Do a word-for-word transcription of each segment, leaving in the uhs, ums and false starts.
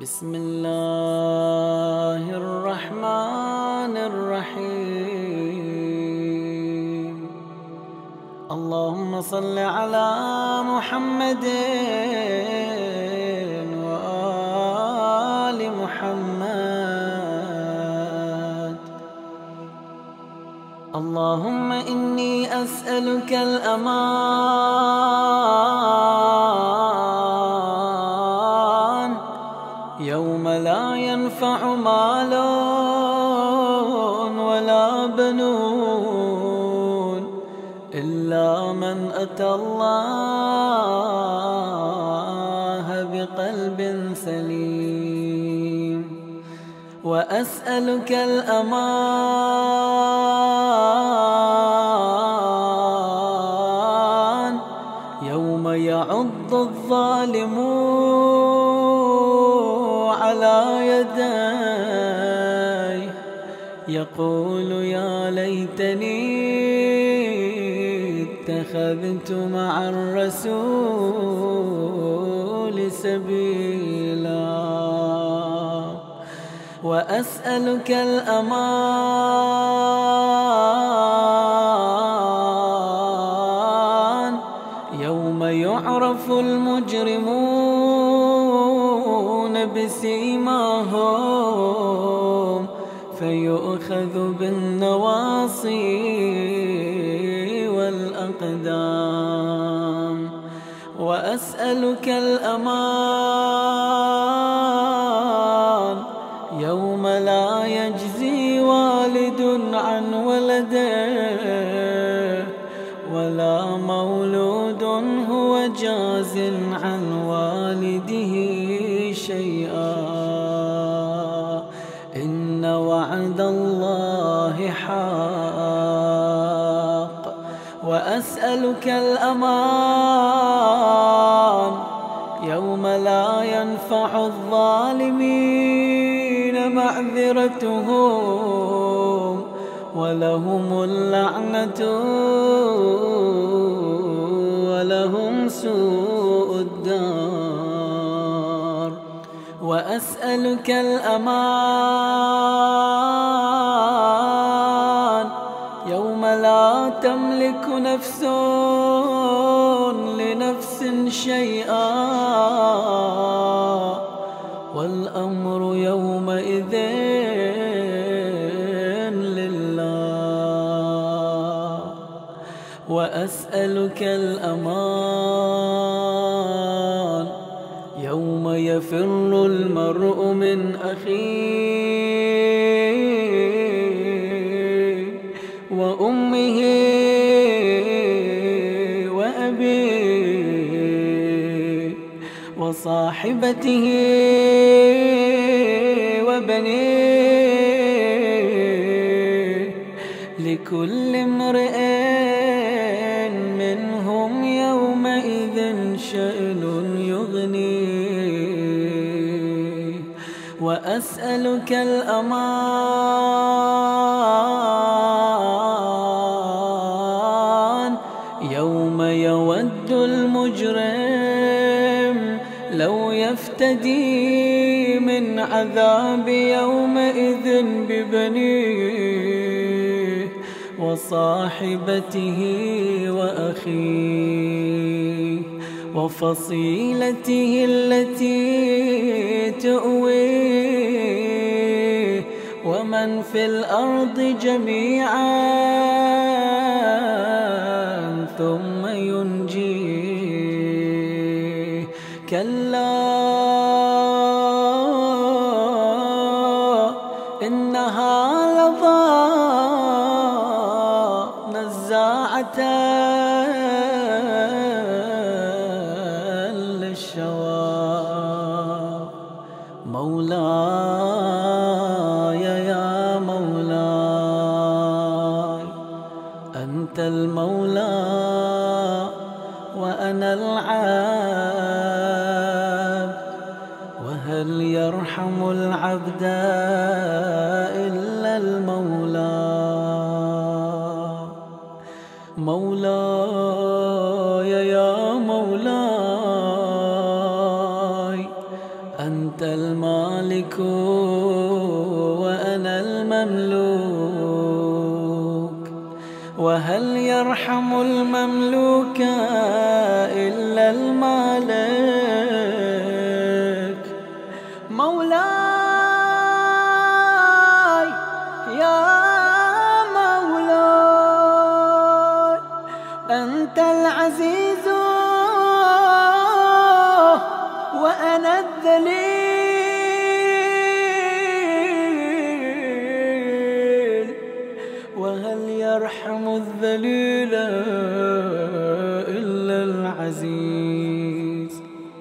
بسم الله الرحمن الرحيم. اللهم صل على محمد وآل محمد. اللهم إني أسألك الأمان يوم لا ينفع مال ولا بنون إلا من أتى الله بقلب سليم. وأسألك الأمان يوم يعض الظالمون على يدي يقول يا ليتني اتخذت مع الرسول سبيلا. وأسألك الأمان يوم يعرف المجرمون بسيماهم فيؤخذ بالنواصي والأقدام. وأسألك الأمان يوم لا يجزي والد عن ولده ولا مولود هو جاز عن والده شيئا. إن وعد الله حق. وأسألك الأمان يوم لا ينفع الظالمين معذرتهم ولهم اللعنة ولهم سوء الدار. وأسألك الأمان يوم لا تملك نفس لنفس شيئا والأمر يومئذ لله. وأسألك الأمان يوم يفر المرء من أخيه وأمه وأبيه وصاحبته وبنيه لكل امرئ منهم يومئذ شأن يغنيه. وأسألك الأمان يوم يود المجرم لو يفتدي من عذاب يومئذ ببنيه وصاحبته وأخيه وفصيلته التي تؤويه ومن في الأرض جميعا ثم ينجيه. كلا إنها لظى نزاعة للشوى. مولاي يا مولاي أنت المولى وأنا العبد وهل يرحم العبد إلا المولى. مولاي يا مولاي أنت المولى المالك وأنا المملوك، وهل يرحم المملوك إلا المالك؟ مولاي يا مولاي أنت العزيز وأنا الذليل، وهل يرحم الذليل إلا العزيز؟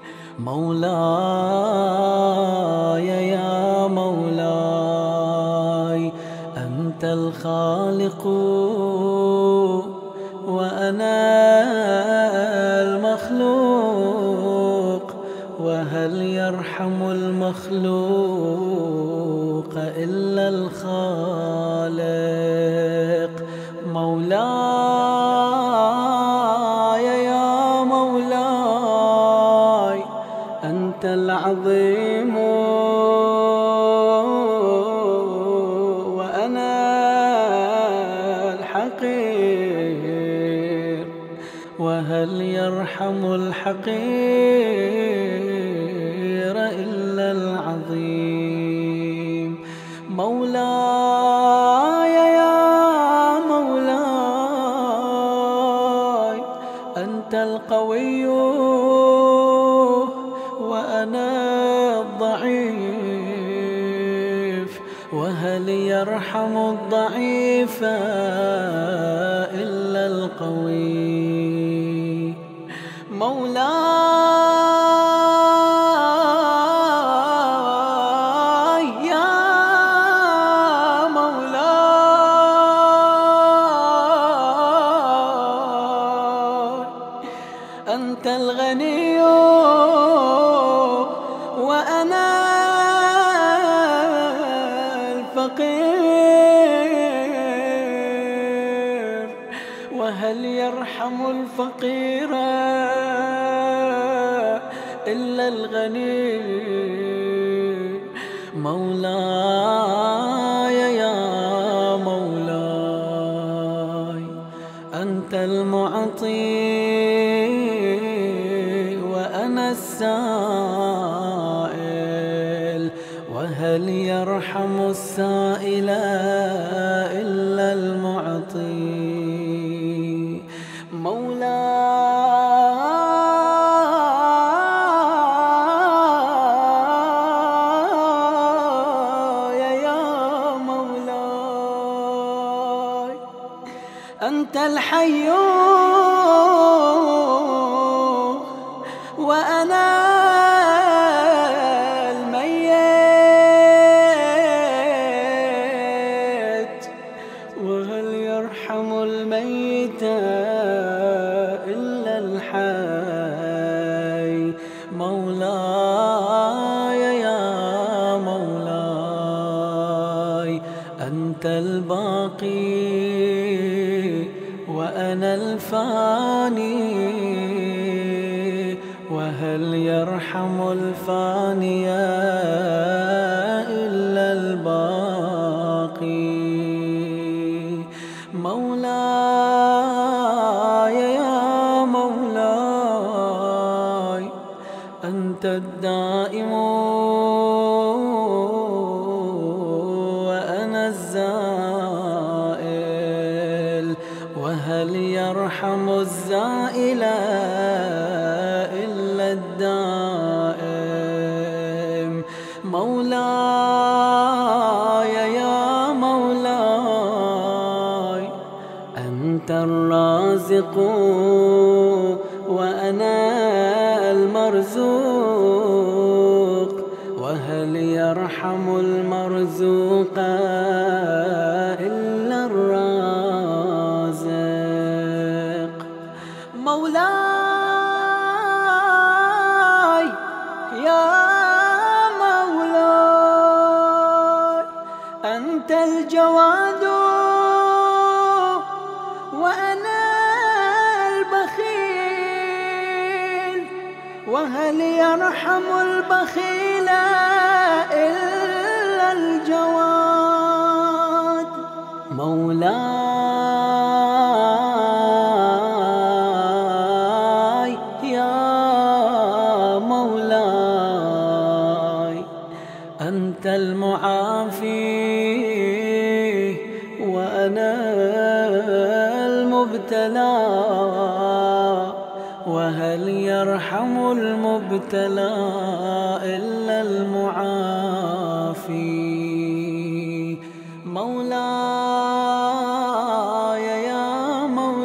مولاي يا مولاي أنت الخالق وأنا المخلوق، وهل يرحم المخلوق إلا الخالق؟ مولاي يا مولاي أنت العظيم وأنا الحقير، وهل يرحم الحقير إلا العظيم؟ مولاي يا مولاي أنت القوي وأنا الضعيف، وهل يرحم الضعيف إلا القوي؟ مولاي يا مولاي أنت الغني وأنا الفقير، وهل يرحم الفقير إلا الغني؟ مولاي يا مولاي أنت المعطي وأنا السائل، وهل يرحم السائل إلا المعطي؟ مولاي يا مولاي أنت الحي وأنا الميت، وهل يرحم الميت إلا الحي؟ مولاي يا مولاي أنت الباقي وأنا الفاني، وهل يرحم الفاني إلا الباقي؟ مولاي يا مولاي أنت الدائم وأنا الزائل، وهل يرحم الزائل إلا الدائم؟ مولاي يا مولاي أنت الرازق وأنا المرزوق، وهل يرحم المرزوق إلا الرازق؟ مولاي يا مولاي أنت الجواد وأنا البخيل، وهل يرحم البخيل إلا الجواد مولاي يا مولاي أنت المعافي وأنا المبتلى وهل يرحم المبتلى إلا المعافي مولاي يا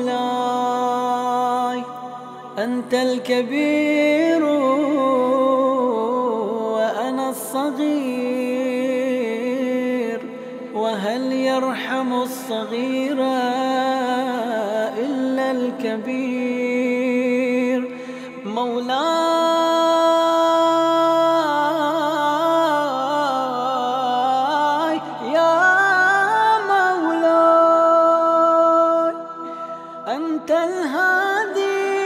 مولاي أنت الكبير وأنا الصغير وهل يرحم الصغير إلا الكبير مولاي يا مولاي أنت الهادي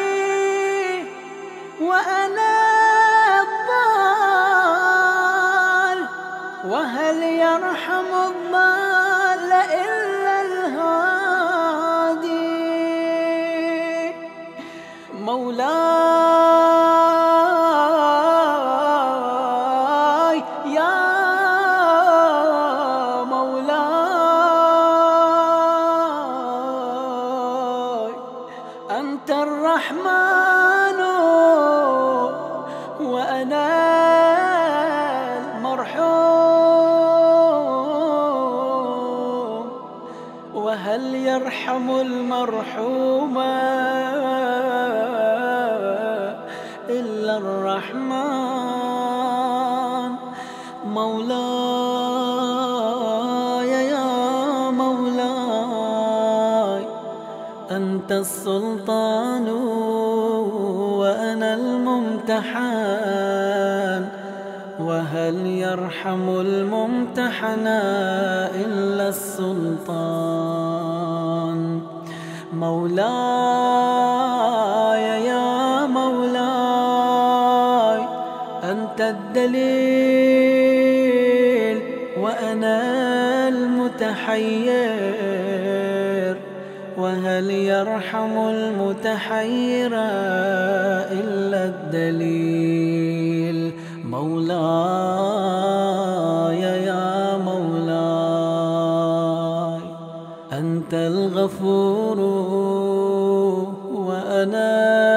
وأنا الضال وهل يرحم الضال إلا الهادي مولاي يا مولاي أنت الرحمن وأنا المرحوم وهل يرحم المرحوم إلا الرحمن مولاي يا مولاي أنت السلطان وأنا الممتحن وهل يرحم الممتحن إلا السلطان مولاي يا مولاي أنت الدليل وأنا المتحير وهل يرحم المتحير إلا الدليل مولاي يا مولاي أنت الغفور وأنا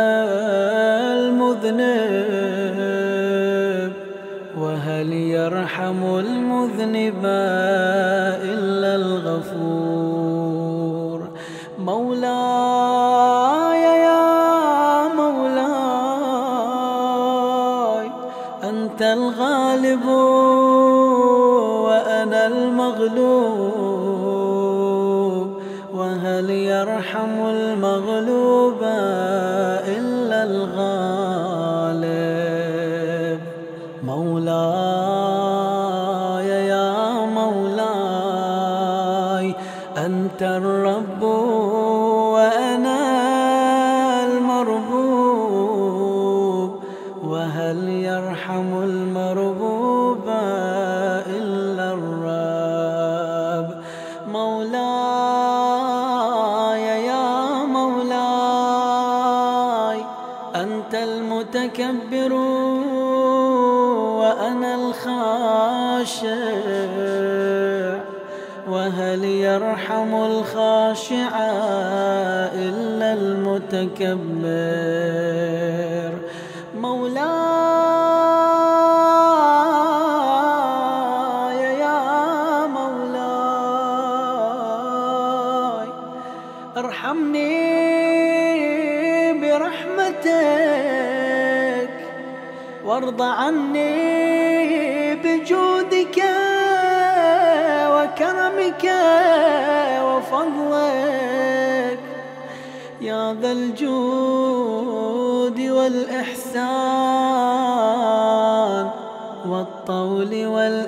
المذنب وهل يرحم المذنب إلا الغفور مولاي يا مولاي أنت الغالب وأنا المغلوب وهل يرحم المغلوب إلا الغالب مولاي يا مولاي أنت الرب وأنا المربوب وهل يرحم المربوب إلا الرب مولاي يا مولاي أنت المتكبر وأنا الخاشع وهل يرحم الخاشع إلا المتكبر مولاي يا مولاي ارحمني برحمتك وارض عني بجودك وكرمك وفضلك يا ذا الجود والإحسان والطول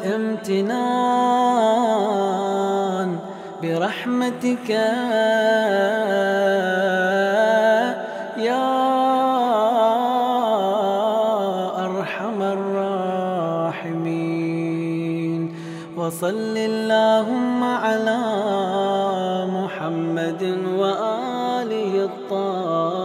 والامتنان برحمتك يا أرحم الراحمين وصل اللهم على محمد وآله الطاهرين.